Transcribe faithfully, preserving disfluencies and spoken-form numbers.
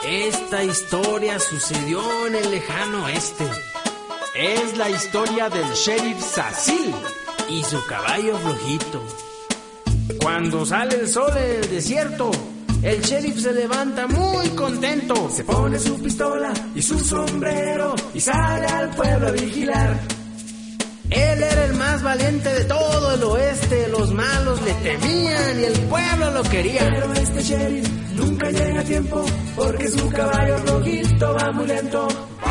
Esta historia sucedió en el lejano oeste. Es la historia del sheriff Cecil y su caballo flojito. Cuando sale el sol en el desierto, el sheriff se levanta muy contento. Se pone su pistola y su sombrero y sale al pueblo a vigilar. Él era el más valiente de todo el oeste. Los malos le temían y el pueblo lo quería. Pero este sheriff nunca llega a tiempo porque su caballo rojito va muy lento.